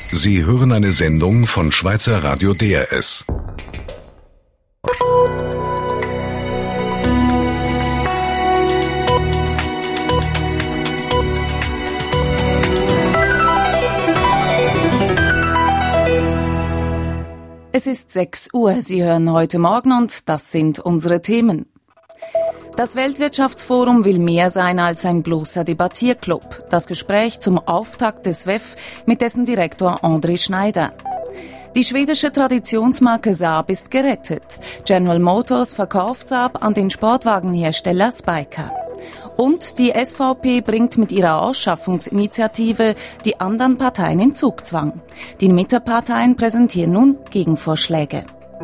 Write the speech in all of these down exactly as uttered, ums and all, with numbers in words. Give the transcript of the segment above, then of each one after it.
Sie hören eine Sendung von Schweizer Radio D R S. Es ist sechs Uhr, Sie hören heute Morgen und das sind unsere Themen. Das Weltwirtschaftsforum will mehr sein als ein bloßer Debattierclub. Das Gespräch zum Auftakt des W E F mit dessen Direktor André Schneider. Die schwedische Traditionsmarke Saab ist gerettet. General Motors verkauft Saab an den Sportwagenhersteller Spyker. Und die S V P bringt mit ihrer Ausschaffungsinitiative die anderen Parteien in Zugzwang. Die Mitteparteien präsentieren nun Gegenvorschläge.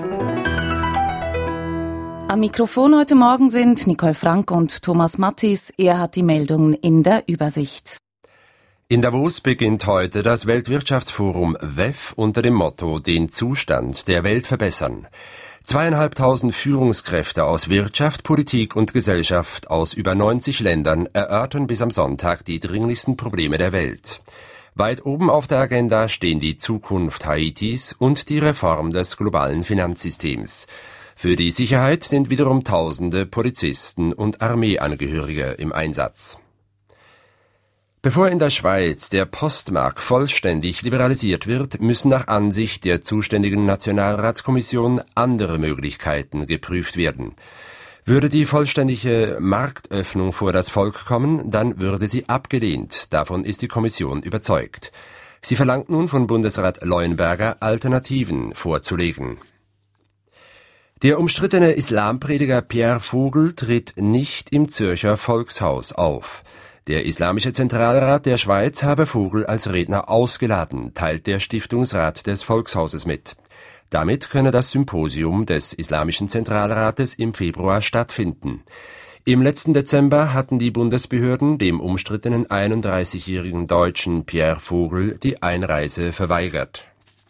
Am Mikrofon heute Morgen sind Nicole Frank und Thomas Mattis. Er hat die Meldungen in der Übersicht. In Davos beginnt heute das Weltwirtschaftsforum W E F unter dem Motto Den Zustand der Welt verbessern. Zweieinhalbtausend Führungskräfte aus Wirtschaft, Politik und Gesellschaft aus über neunzig Ländern erörtern bis am Sonntag die dringlichsten Probleme der Welt. Weit oben auf der Agenda stehen die Zukunft Haitis und die Reform des globalen Finanzsystems. Für die Sicherheit sind wiederum tausende Polizisten und Armeeangehörige im Einsatz. Bevor in der Schweiz der Postmarkt vollständig liberalisiert wird, müssen nach Ansicht der zuständigen Nationalratskommission andere Möglichkeiten geprüft werden. Würde die vollständige Marktöffnung vor das Volk kommen, dann würde sie abgelehnt. Davon ist die Kommission überzeugt. Sie verlangt nun von Bundesrat Leuenberger, Alternativen vorzulegen. Der umstrittene Islamprediger Pierre Vogel tritt nicht im Zürcher Volkshaus auf. Der Islamische Zentralrat der Schweiz habe Vogel als Redner ausgeladen, teilt der Stiftungsrat des Volkshauses mit. Damit könne das Symposium des Islamischen Zentralrates im Februar stattfinden. Im letzten Dezember hatten die Bundesbehörden dem umstrittenen einunddreißigjährigen Deutschen Pierre Vogel die Einreise verweigert.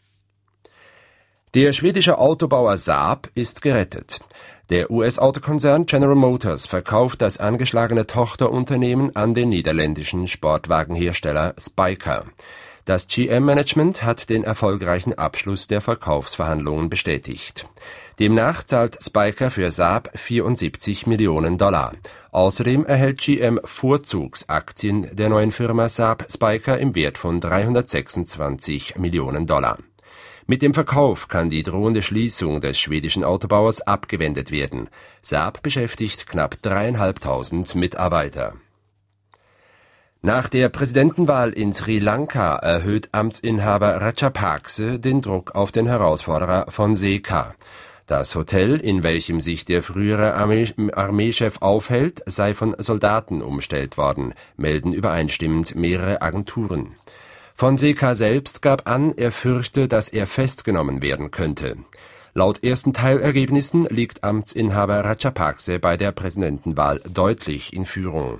Der schwedische Autobauer Saab ist gerettet. Der U S-Autokonzern General Motors verkauft das angeschlagene Tochterunternehmen an den niederländischen Sportwagenhersteller Spyker. Das G M-Management hat den erfolgreichen Abschluss der Verkaufsverhandlungen bestätigt. Demnach zahlt Spyker für Saab vierundsiebzig Millionen Dollar. Außerdem erhält G M Vorzugsaktien der neuen Firma Saab Spyker im Wert von dreihundertsechsundzwanzig Millionen Dollar. Mit dem Verkauf kann die drohende Schließung des schwedischen Autobauers abgewendet werden. Saab beschäftigt knapp dreieinhalbtausend Mitarbeiter. Nach der Präsidentenwahl in Sri Lanka erhöht Amtsinhaber Rajapakse den Druck auf den Herausforderer Fonseca. Das Hotel, in welchem sich der frühere Armee- Armeechef aufhält, sei von Soldaten umstellt worden, melden übereinstimmend mehrere Agenturen. Fonseca selbst gab an, er fürchte, dass er festgenommen werden könnte. Laut ersten Teilergebnissen liegt Amtsinhaber Rajapakse bei der Präsidentenwahl deutlich in Führung.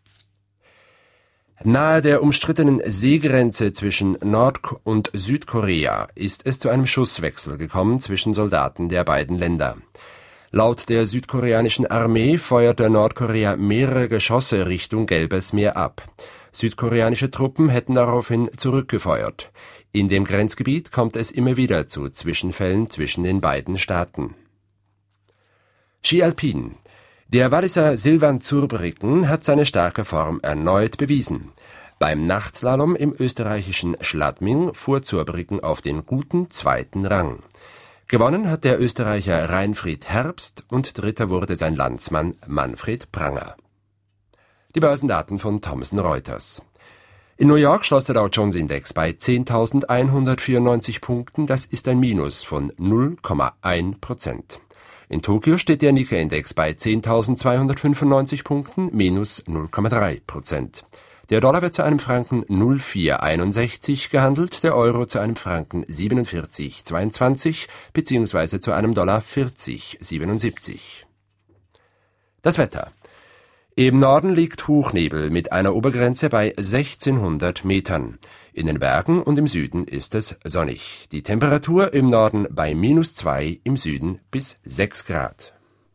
Nahe der umstrittenen Seegrenze zwischen Nord- und Südkorea ist es zu einem Schusswechsel gekommen zwischen Soldaten der beiden Länder. Laut der südkoreanischen Armee feuerte Nordkorea mehrere Geschosse Richtung Gelbes Meer ab. Südkoreanische Truppen hätten daraufhin zurückgefeuert. In dem Grenzgebiet kommt es immer wieder zu Zwischenfällen zwischen den beiden Staaten. Ski Alpin. Der Walliser Silvan Zurbriggen hat seine starke Form erneut bewiesen. Beim Nachtslalom im österreichischen Schladming fuhr Zurbriggen auf den guten zweiten Rang. Gewonnen hat der Österreicher Reinfried Herbst und Dritter wurde sein Landsmann Manfred Pranger. Die Börsendaten von Thomson Reuters. In New York schloss der Dow Jones Index bei zehntausendeinhundertvierundneunzig Punkten, das ist ein Minus von null Komma eins Prozent. In Tokio steht der Nikkei-Index bei zehntausendzweihundertfünfundneunzig Punkten, minus null Komma drei Prozent. Der Dollar wird zu einem Franken null Komma vier einundsechzig gehandelt, der Euro zu einem Franken siebenundvierzig Komma zweiundzwanzig bzw. zu einem Dollar vierzig Komma siebenundsiebzig. Das Wetter. Im Norden liegt Hochnebel mit einer Obergrenze bei sechzehnhundert Metern. In den Bergen und im Süden ist es sonnig. Die Temperatur im Norden bei minus zwei, im Süden bis sechs Grad.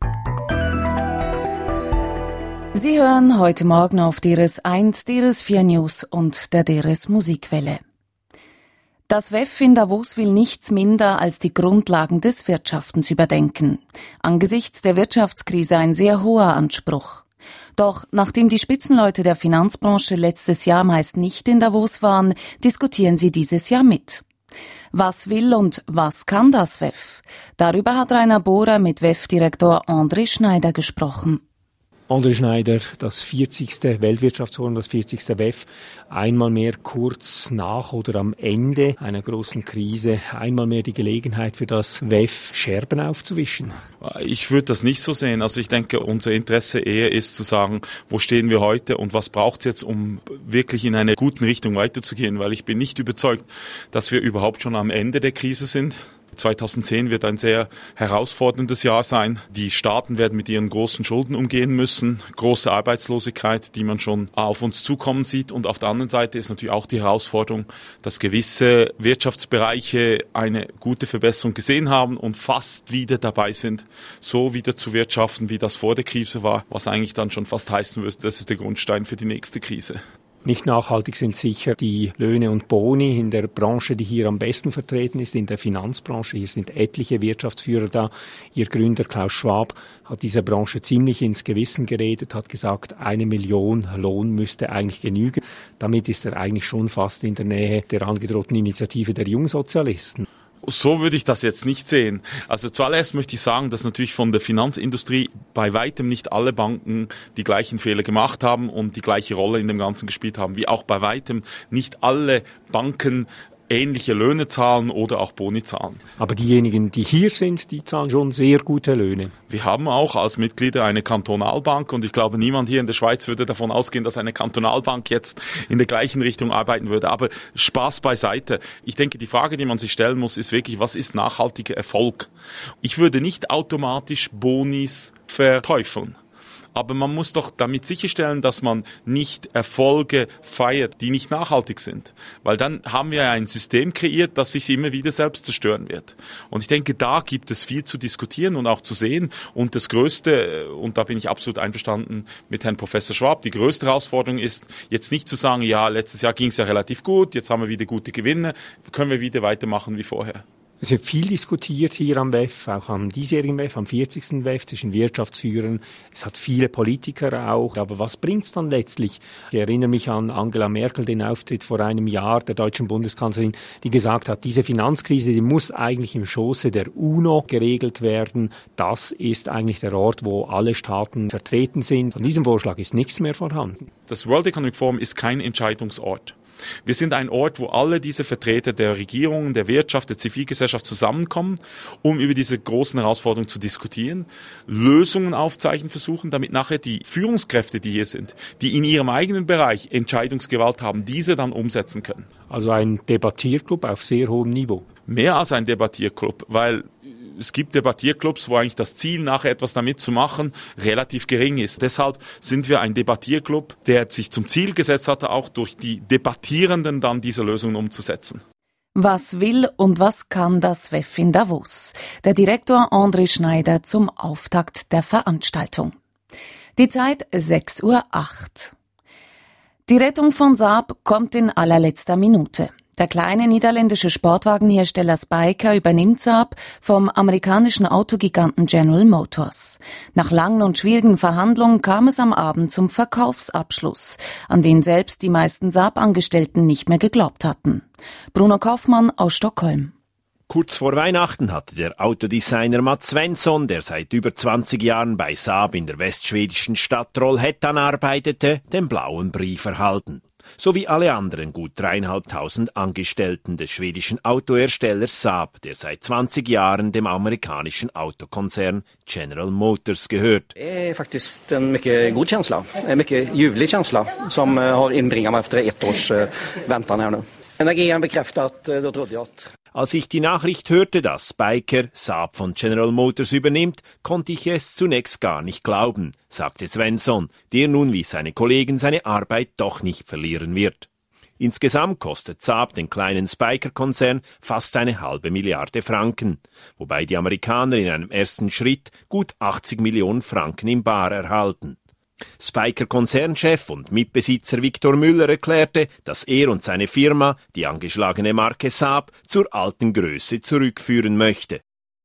Sie hören heute Morgen auf D R S eins, D R S vier News und der D R S Musikwelle. Das W E F in Davos will nichts minder als die Grundlagen des Wirtschaftens überdenken. Angesichts der Wirtschaftskrise ein sehr hoher Anspruch. Doch nachdem die Spitzenleute der Finanzbranche letztes Jahr meist nicht in Davos waren, diskutieren sie dieses Jahr mit. Was will und was kann das W E F? Darüber hat Rainer Bohrer mit W E F-Direktor André Schneider gesprochen. André Schneider, das vierzigste Weltwirtschaftsforum, das vierzigste W E F, einmal mehr kurz nach oder am Ende einer großen Krise, einmal mehr die Gelegenheit für das W E F, Scherben aufzuwischen. Ich würde das nicht so sehen. Also ich denke, unser Interesse eher ist zu sagen, wo stehen wir heute und was braucht es jetzt, um wirklich in eine gute Richtung weiterzugehen, weil ich bin nicht überzeugt, dass wir überhaupt schon am Ende der Krise sind. zweitausendzehn wird ein sehr herausforderndes Jahr sein. Die Staaten werden mit ihren großen Schulden umgehen müssen. Große Arbeitslosigkeit, die man schon auf uns zukommen sieht. Und auf der anderen Seite ist natürlich auch die Herausforderung, dass gewisse Wirtschaftsbereiche eine gute Verbesserung gesehen haben und fast wieder dabei sind, so wieder zu wirtschaften, wie das vor der Krise war. Was eigentlich dann schon fast heißen würde, das ist der Grundstein für die nächste Krise. Nicht nachhaltig sind sicher die Löhne und Boni in der Branche, die hier am besten vertreten ist, in der Finanzbranche. Hier sind etliche Wirtschaftsführer da. Ihr Gründer Klaus Schwab hat dieser Branche ziemlich ins Gewissen geredet, hat gesagt, eine Million Lohn müsste eigentlich genügen. Damit ist er eigentlich schon fast in der Nähe der angedrohten Initiative der Jungsozialisten. So würde ich das jetzt nicht sehen. Also zuallererst möchte ich sagen, dass natürlich von der Finanzindustrie bei weitem nicht alle Banken die gleichen Fehler gemacht haben und die gleiche Rolle in dem Ganzen gespielt haben, wie auch bei weitem nicht alle Banken ähnliche Löhne zahlen oder auch Boni zahlen. Aber diejenigen, die hier sind, die zahlen schon sehr gute Löhne. Wir haben auch als Mitglieder eine Kantonalbank und ich glaube, niemand hier in der Schweiz würde davon ausgehen, dass eine Kantonalbank jetzt in der gleichen Richtung arbeiten würde. Aber Spaß beiseite. Ich denke, die Frage, die man sich stellen muss, ist wirklich, was ist nachhaltiger Erfolg? Ich würde nicht automatisch Bonis verteufeln. Aber man muss doch damit sicherstellen, dass man nicht Erfolge feiert, die nicht nachhaltig sind. Weil dann haben wir ein System kreiert, das sich immer wieder selbst zerstören wird. Und ich denke, da gibt es viel zu diskutieren und auch zu sehen. Und das Größte, und da bin ich absolut einverstanden mit Herrn Professor Schwab, die größte Herausforderung ist, jetzt nicht zu sagen, ja, letztes Jahr ging es ja relativ gut, jetzt haben wir wieder gute Gewinne, können wir wieder weitermachen wie vorher. Es wird viel diskutiert hier am W E F, auch am diesjährigen W E F, am vierzigsten W E F zwischen Wirtschaftsführern. Es hat viele Politiker auch. Aber was bringt's dann letztlich? Ich erinnere mich an Angela Merkel, den Auftritt vor einem Jahr der deutschen Bundeskanzlerin, die gesagt hat, diese Finanzkrise, die muss eigentlich im Schoße der UNO geregelt werden. Das ist eigentlich der Ort, wo alle Staaten vertreten sind. Von diesem Vorschlag ist nichts mehr vorhanden. Das World Economic Forum ist kein Entscheidungsort. Wir sind ein Ort, wo alle diese Vertreter der Regierung, der Wirtschaft, der Zivilgesellschaft zusammenkommen, um über diese großen Herausforderungen zu diskutieren, Lösungen aufzeichnen versuchen, damit nachher die Führungskräfte, die hier sind, die in ihrem eigenen Bereich Entscheidungsgewalt haben, diese dann umsetzen können. Also ein Debattierclub auf sehr hohem Niveau. Mehr als ein Debattierclub, weil es gibt Debattierclubs, wo eigentlich das Ziel, nachher etwas damit zu machen, relativ gering ist. Deshalb sind wir ein Debattierclub, der sich zum Ziel gesetzt hatte, auch durch die Debattierenden dann diese Lösungen umzusetzen. Was will und was kann das W E F in Davos? Der Direktor André Schneider zum Auftakt der Veranstaltung. Die Zeit sechs Uhr acht. Die Rettung von Saab kommt in allerletzter Minute. Der kleine niederländische Sportwagenhersteller Spyker übernimmt Saab vom amerikanischen Autogiganten General Motors. Nach langen und schwierigen Verhandlungen kam es am Abend zum Verkaufsabschluss, an den selbst die meisten Saab-Angestellten nicht mehr geglaubt hatten. Bruno Kaufmann aus Stockholm. Kurz vor Weihnachten hatte der Autodesigner Mats Svensson, der seit über zwanzig Jahren bei Saab in der westschwedischen Stadt Trollhättan arbeitete, den blauen Brief erhalten. So wie alle anderen gut dreieinhalbtausend Angestellten des schwedischen Autoherstellers Saab, der seit zwanzig Jahren dem amerikanischen Autokonzern General Motors gehört. Det är faktiskt en mycket god känsla, en mycket ljuvlig känsla som har inbringat mig efter ett års väntan här nu. Energin bekräftat, då trodde jag att Als ich die Nachricht hörte, dass Spyker Saab von General Motors übernimmt, konnte ich es zunächst gar nicht glauben, sagte Svensson, der nun wie seine Kollegen seine Arbeit doch nicht verlieren wird. Insgesamt kostet Saab den kleinen Spyker-Konzern fast eine halbe Milliarde Franken, wobei die Amerikaner in einem ersten Schritt gut achtzig Millionen Franken im Bar erhalten. Spyker-Konzernchef und Mitbesitzer Viktor Müller erklärte, dass er und seine Firma die angeschlagene Marke Saab zur alten Größe zurückführen möchte.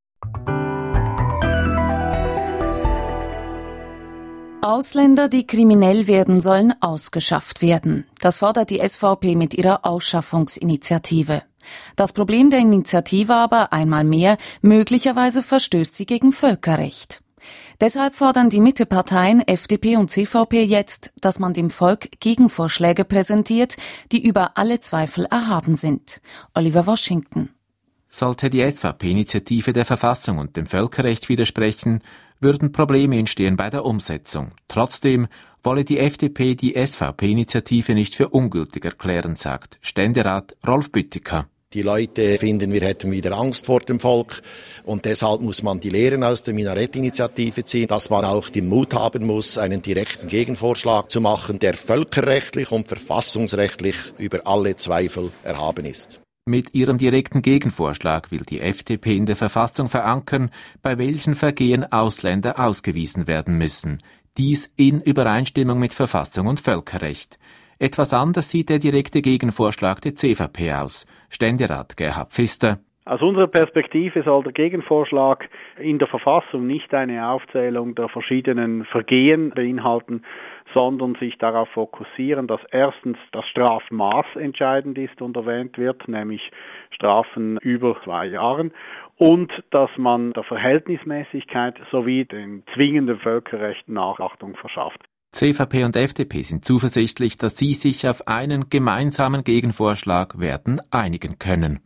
Ausländer, die kriminell werden, sollen ausgeschafft werden. Das fordert die S V P mit ihrer Ausschaffungsinitiative. Das Problem der Initiative aber, einmal mehr, möglicherweise verstößt sie gegen Völkerrecht. Deshalb fordern die Mitteparteien F D P und C V P jetzt, dass man dem Volk Gegenvorschläge präsentiert, die über alle Zweifel erhaben sind. Oliver Washington. Sollte die S V P-Initiative der Verfassung und dem Völkerrecht widersprechen, würden Probleme entstehen bei der Umsetzung. Trotzdem wolle die F D P die S V P-Initiative nicht für ungültig erklären, sagt Ständerat Rolf Büttiker. Die Leute finden, wir hätten wieder Angst vor dem Volk und deshalb muss man die Lehren aus der Minarett-Initiative ziehen, dass man auch den Mut haben muss, einen direkten Gegenvorschlag zu machen, der völkerrechtlich und verfassungsrechtlich über alle Zweifel erhaben ist. Mit ihrem direkten Gegenvorschlag will die F D P in der Verfassung verankern, bei welchen Vergehen Ausländer ausgewiesen werden müssen. Dies in Übereinstimmung mit Verfassung und Völkerrecht. Etwas anders sieht der direkte Gegenvorschlag der C V P aus. Ständerat Gerhard Pfister. Aus unserer Perspektive soll der Gegenvorschlag in der Verfassung nicht eine Aufzählung der verschiedenen Vergehen beinhalten, sondern sich darauf fokussieren, dass erstens das Strafmaß entscheidend ist und erwähnt wird, nämlich Strafen über zwei Jahren, und dass man der Verhältnismäßigkeit sowie den zwingenden Völkerrechten Nachachtung verschafft. C V P und F D P sind zuversichtlich, dass sie sich auf einen gemeinsamen Gegenvorschlag werden einigen können.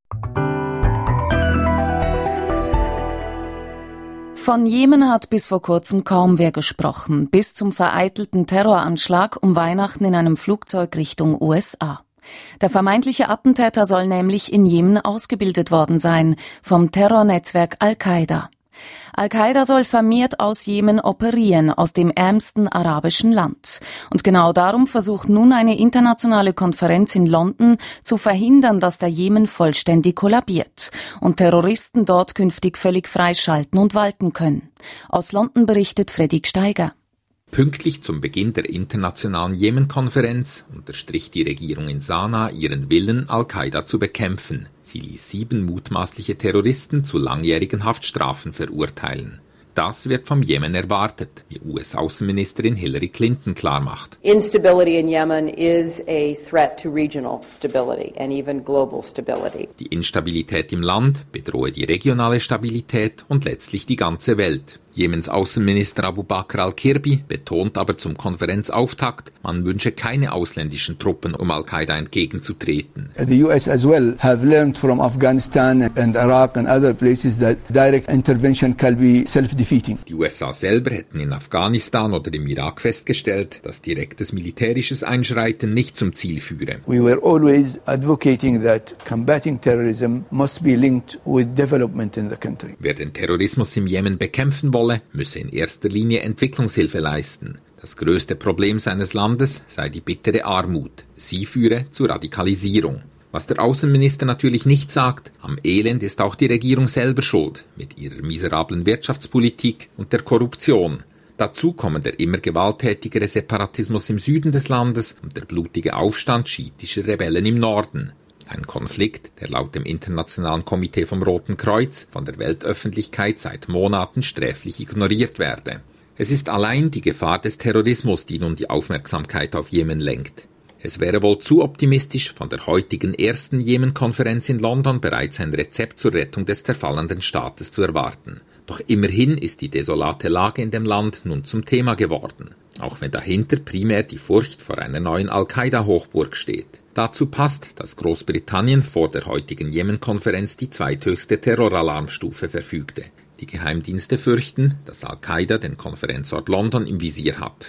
Von Jemen hat bis vor kurzem kaum wer gesprochen, bis zum vereitelten Terroranschlag um Weihnachten in einem Flugzeug Richtung U S A. Der vermeintliche Attentäter soll nämlich in Jemen ausgebildet worden sein, vom Terrornetzwerk Al-Qaida. Al-Qaida soll vermehrt aus Jemen operieren, aus dem ärmsten arabischen Land. Und genau darum versucht nun eine internationale Konferenz in London zu verhindern, dass der Jemen vollständig kollabiert und Terroristen dort künftig völlig freischalten und walten können. Aus London berichtet Fredrik Steiger. Pünktlich zum Beginn der internationalen Jemen-Konferenz unterstrich die Regierung in Sanaa ihren Willen, Al-Qaida zu bekämpfen. Sie ließ sieben mutmaßliche Terroristen zu langjährigen Haftstrafen verurteilen. Das wird vom Jemen erwartet, wie U S-Außenministerin Hillary Clinton klarmacht. Instability in Yemen is a threat to regional stability and even global stability. Die Instabilität im Land bedrohe die regionale Stabilität und letztlich die ganze Welt. Jemens Außenminister Abu Bakr al-Kirbi betont aber zum Konferenzauftakt, man wünsche keine ausländischen Truppen, um Al-Qaida entgegenzutreten. The U S as well have learned from Afghanistan and Iraq and other places that direct intervention can be self-defeating. Die U S A selber hätten in Afghanistan oder im Irak festgestellt, dass direktes militärisches Einschreiten nicht zum Ziel führe. We were always advocating that combating terrorism must be linked with development in the country. Wer den Terrorismus im Jemen bekämpfen wolle, müsse in erster Linie Entwicklungshilfe leisten. Das größte Problem seines Landes sei die bittere Armut. Sie führe zur Radikalisierung. Was der Außenminister natürlich nicht sagt, am Elend ist auch die Regierung selber schuld, mit ihrer miserablen Wirtschaftspolitik und der Korruption. Dazu kommen der immer gewalttätigere Separatismus im Süden des Landes und der blutige Aufstand schiitischer Rebellen im Norden. Ein Konflikt, der laut dem Internationalen Komitee vom Roten Kreuz von der Weltöffentlichkeit seit Monaten sträflich ignoriert werde. Es ist allein die Gefahr des Terrorismus, die nun die Aufmerksamkeit auf Jemen lenkt. Es wäre wohl zu optimistisch, von der heutigen ersten Jemen-Konferenz in London bereits ein Rezept zur Rettung des zerfallenden Staates zu erwarten. Doch immerhin ist die desolate Lage in dem Land nun zum Thema geworden, auch wenn dahinter primär die Furcht vor einer neuen Al-Qaida-Hochburg steht. Dazu passt, dass Großbritannien vor der heutigen Jemen-Konferenz die zweithöchste Terroralarmstufe verfügte. Die Geheimdienste fürchten, dass Al-Qaida den Konferenzort London im Visier hat.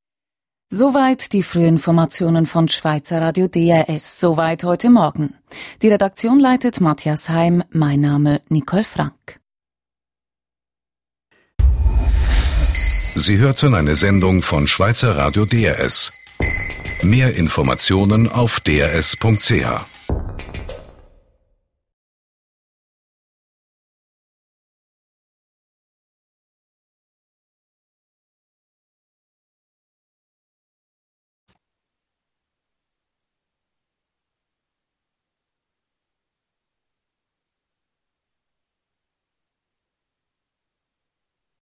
Soweit die Frühinformationen von Schweizer Radio D R S. Soweit heute Morgen. Die Redaktion leitet Matthias Heim. Mein Name Nicole Frank. Sie hörten eine Sendung von Schweizer Radio D R S. Mehr Informationen auf d r s punkt c h.